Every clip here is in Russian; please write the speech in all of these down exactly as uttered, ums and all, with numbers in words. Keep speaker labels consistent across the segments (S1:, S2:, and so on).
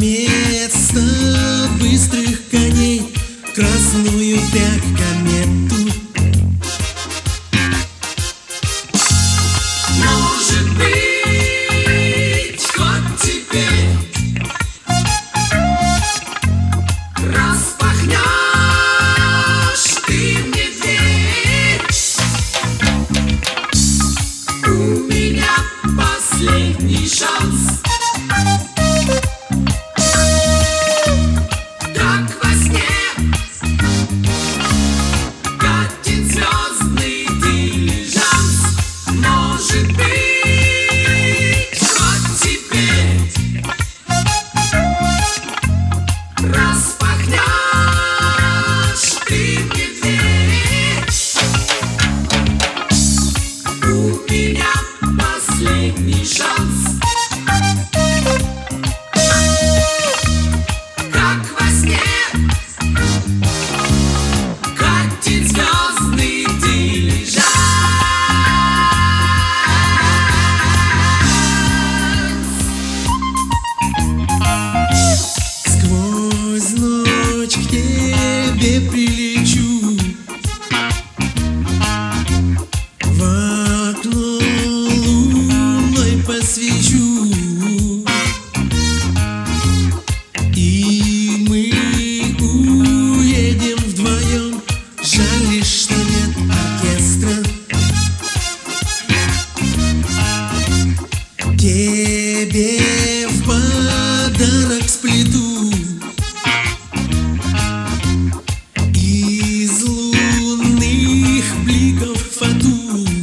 S1: вместо быстрых коней красную прядь комету.
S2: Может быть, хоть теперь распахнешь ты мне дверь. У меня последний шанс. Как во сне катит звездный дилижанс. Может быть, хоть теперь распахнешь ты мне дверь. У меня последний шанс. Как во сне катит звездный дилижанс.
S1: Сквозь ночь к тебе прилечу, в окно луной посвечу, и мы уедем вдвоем. Жаль лишь, что нет оркестра. Тебе в подарок сплету из лунных бликов фату.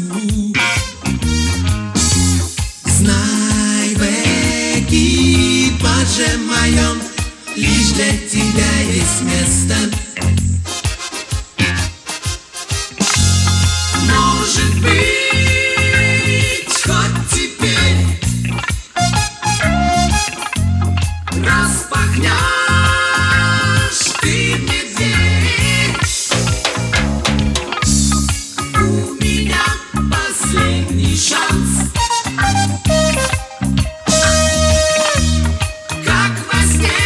S1: Знай, в экипаже моем лишь для тебя есть место.
S2: Может быть, хоть теперь распахнешь ты мне дверь. У меня последний шанс. Как во сне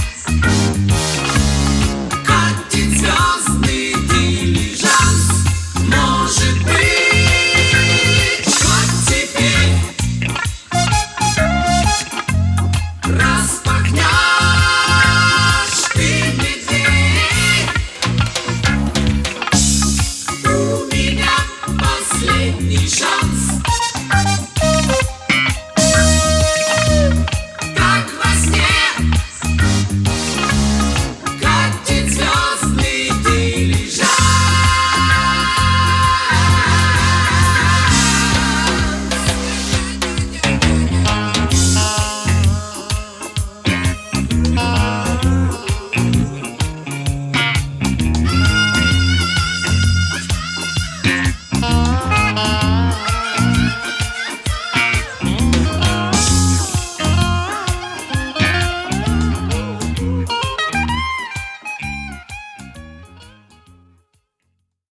S2: катит звездный дилижанс. Может быть, хоть теперь распахнешь